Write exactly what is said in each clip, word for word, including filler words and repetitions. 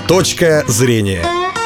Точка зрения.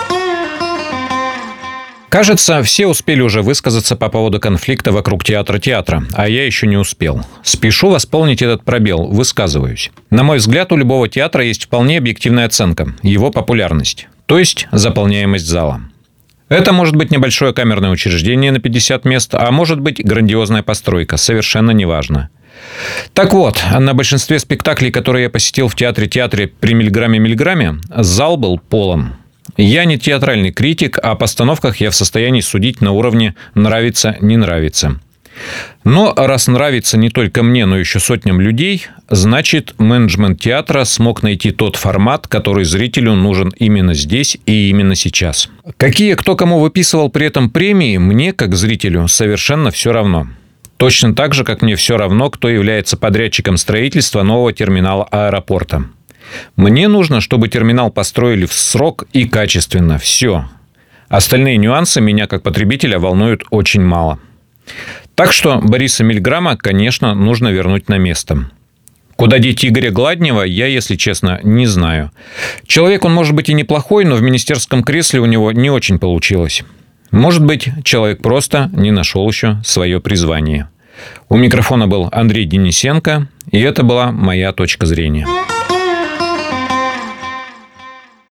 Кажется, все успели уже высказаться по поводу конфликта вокруг театра театра, а я еще не успел. Спешу восполнить этот пробел, высказываюсь. На мой взгляд, у любого театра есть вполне объективная оценка – его популярность, то есть заполняемость зала. Это может быть небольшое камерное учреждение на пятьдесят мест, а может быть грандиозная постройка, совершенно неважно. Так вот, на большинстве спектаклей, которые я посетил в театре-театре при Мильграме-Мильграме, зал был полон. Я не театральный критик, а о постановках я в состоянии судить на уровне «нравится, не нравится». Но раз нравится не только мне, но еще сотням людей, значит, менеджмент театра смог найти тот формат, который зрителю нужен именно здесь и именно сейчас. Какие кто кому выписывал при этом премии, мне, как зрителю, совершенно все равно. Точно так же, как мне все равно, кто является подрядчиком строительства нового терминала аэропорта. Мне нужно, чтобы терминал построили в срок и качественно. Все. Остальные нюансы меня, как потребителя, волнуют очень мало. Так что Бориса Мильграма, конечно, нужно вернуть на место. Куда деть Игоря Гладнева, я, если честно, не знаю. Человек он может быть и неплохой, но в министерском кресле у него не очень получилось. Может быть, человек просто не нашел еще свое призвание. У микрофона был Андрей Денисенко, и это была моя точка зрения.